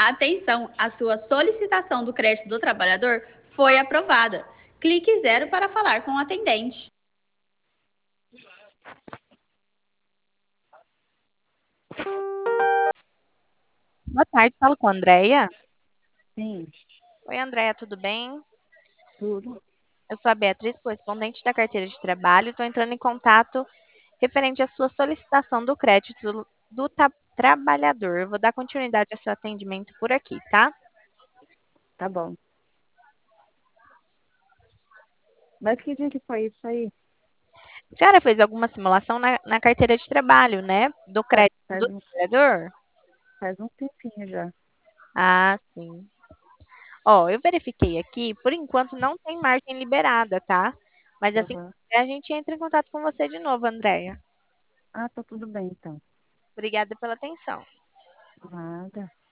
Atenção, a sua solicitação do crédito do trabalhador foi aprovada. Clique zero para falar com o atendente. Boa tarde, falo com a Andréia. Sim, Oi, Andréia, tudo bem? tudo. Eu sou a Beatriz, correspondente da carteira de trabalho. Estou entrando em contato referente à sua solicitação do crédito do trabalhador. Eu vou dar continuidade ao seu atendimento por aqui, tá? Tá bom. Mas que dia que foi isso aí? A senhora fez alguma simulação na carteira de trabalho, né? Do Faz, crédito faz do um, trabalhador? faz um tempinho já. Ah, sim. Ó, eu verifiquei aqui, por enquanto não tem margem liberada, tá? Mas assim Aham. que a gente entra em contato com você de novo, Andréia. Ah, tá tudo bem então. Obrigada pela atenção. Nada.